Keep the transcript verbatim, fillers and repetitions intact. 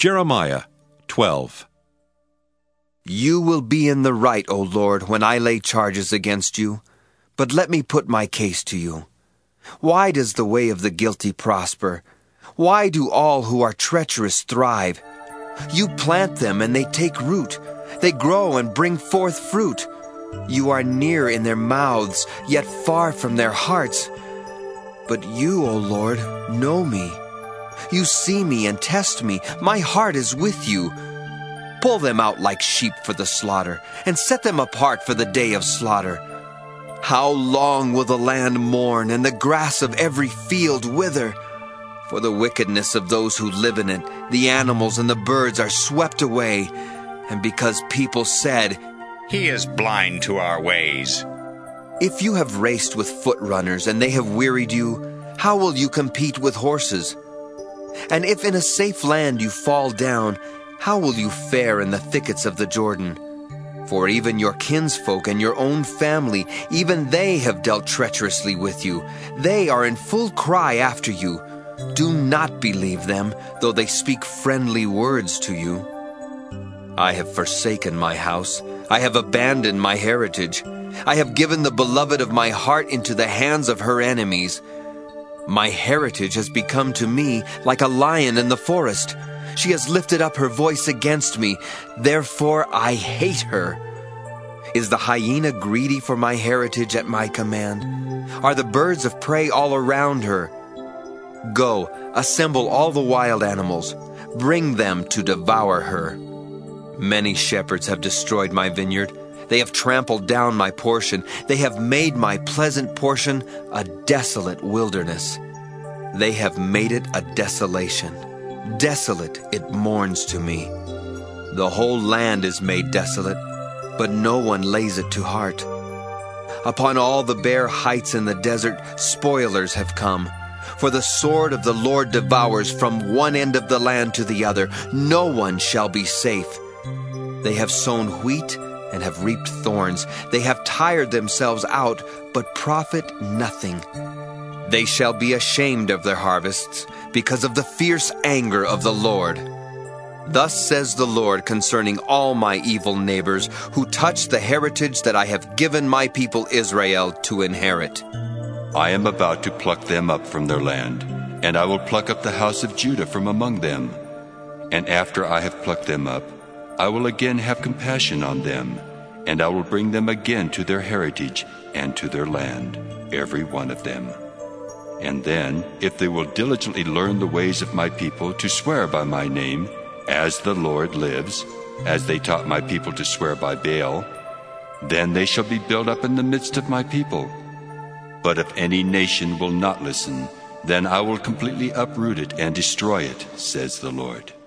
Jeremiah twelve. You will be in the right, O Lord, when I lay charges against you. But let me put my case to you. Why does the way of the guilty prosper? Why do all who are treacherous thrive? You plant them and they take root. They grow and bring forth fruit. You are near in their mouths, yet far from their hearts. But you, O Lord, know me. You see me and test me. My heart is with you. Pull them out like sheep for the slaughter, and set them apart for the day of slaughter. How long will the land mourn, and the grass of every field wither? For the wickedness of those who live in it, the animals and the birds are swept away. And because people said, "He is blind to our ways." If you have raced with foot runners, and they have wearied you, how will you compete with horses? And if in a safe land you fall down, how will you fare in the thickets of the Jordan? For even your kinsfolk and your own family, even they have dealt treacherously with you. They are in full cry after you. Do not believe them, though they speak friendly words to you. I have forsaken my house. I have abandoned my heritage. I have given the beloved of my heart into the hands of her enemies. My heritage has become to me like a lion in the forest. She has lifted up her voice against me. Therefore I hate her. Is the hyena greedy for my heritage at my command? Are the birds of prey all around her? Go, assemble all the wild animals. Bring them to devour her. Many shepherds have destroyed my vineyard. They have trampled down my portion. They have made my pleasant portion a desolate wilderness. They have made it a desolation. Desolate it mourns to me. The whole land is made desolate, but no one lays it to heart. Upon all the bare heights in the desert, spoilers have come. For the sword of the Lord devours from one end of the land to the other. No one shall be safe. They have sown wheat and have reaped thorns. They have tired themselves out, but profit nothing. They shall be ashamed of their harvests, because of the fierce anger of the Lord. Thus says the Lord concerning all my evil neighbors, who touch the heritage that I have given my people Israel to inherit. I am about to pluck them up from their land, and I will pluck up the house of Judah from among them. And after I have plucked them up, I will again have compassion on them, and I will bring them again to their heritage and to their land, every one of them. And then, if they will diligently learn the ways of my people to swear by my name, as the Lord lives, as they taught my people to swear by Baal, then they shall be built up in the midst of my people. But if any nation will not listen, then I will completely uproot it and destroy it, says the Lord.